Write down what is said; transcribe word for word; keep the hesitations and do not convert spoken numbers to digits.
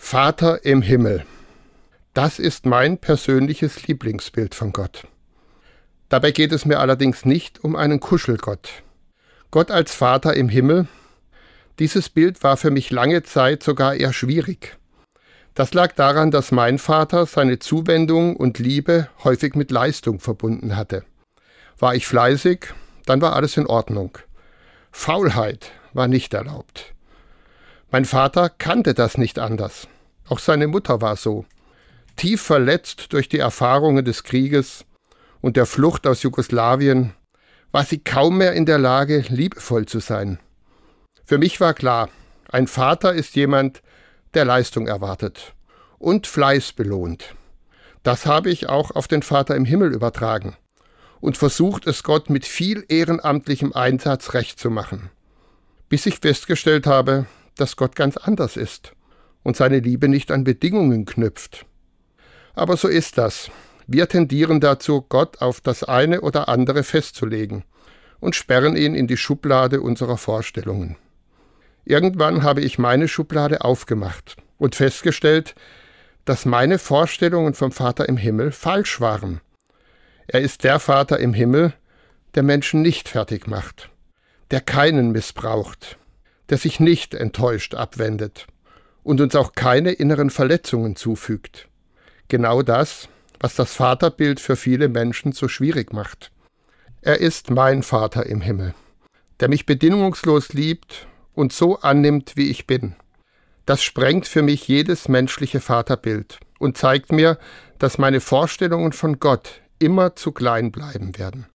Vater im Himmel. Das ist mein persönliches Lieblingsbild von Gott. Dabei geht es mir allerdings nicht um einen Kuschelgott. Gott als Vater im Himmel, dieses Bild war für mich lange Zeit sogar eher schwierig. Das lag daran, dass mein Vater seine Zuwendung und Liebe häufig mit Leistung verbunden hatte. War ich fleißig, dann war alles in Ordnung. Faulheit war nicht erlaubt. Mein Vater kannte das nicht anders. Auch seine Mutter war so. Tief verletzt durch die Erfahrungen des Krieges und der Flucht aus Jugoslawien, war sie kaum mehr in der Lage, liebevoll zu sein. Für mich war klar, ein Vater ist jemand, der Leistung erwartet und Fleiß belohnt. Das habe ich auch auf den Vater im Himmel übertragen und versucht, es Gott mit viel ehrenamtlichem Einsatz recht zu machen, bis ich festgestellt habe, dass Gott ganz anders ist und seine Liebe nicht an Bedingungen knüpft. Aber so ist das. Wir tendieren dazu, Gott auf das eine oder andere festzulegen und sperren ihn in die Schublade unserer Vorstellungen. Irgendwann habe ich meine Schublade aufgemacht und festgestellt, dass meine Vorstellungen vom Vater im Himmel falsch waren. Er ist der Vater im Himmel, der Menschen nicht fertig macht, der keinen missbraucht, der sich nicht enttäuscht abwendet und uns auch keine inneren Verletzungen zufügt. Genau das, was das Vaterbild für viele Menschen so schwierig macht. Er ist mein Vater im Himmel, der mich bedingungslos liebt und so annimmt, wie ich bin. Das sprengt für mich jedes menschliche Vaterbild und zeigt mir, dass meine Vorstellungen von Gott immer zu klein bleiben werden.